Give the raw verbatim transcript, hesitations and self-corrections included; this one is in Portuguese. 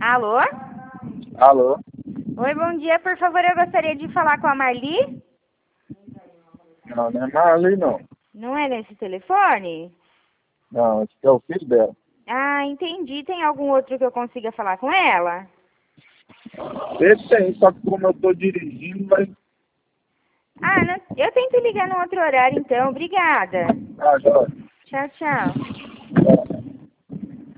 Alô? Alô? Oi, bom dia. Por favor, eu gostaria de falar com a Marli. Não, não é Marli, não. Não é nesse telefone? Não, esse aqui é o filho dela. Ah, entendi. Tem algum outro que eu consiga falar com ela? Esse tem, só que como eu tô dirigindo, mas... Ah, não... eu tento ligar no outro horário, então. Obrigada. Ah, já. Tchau, tchau.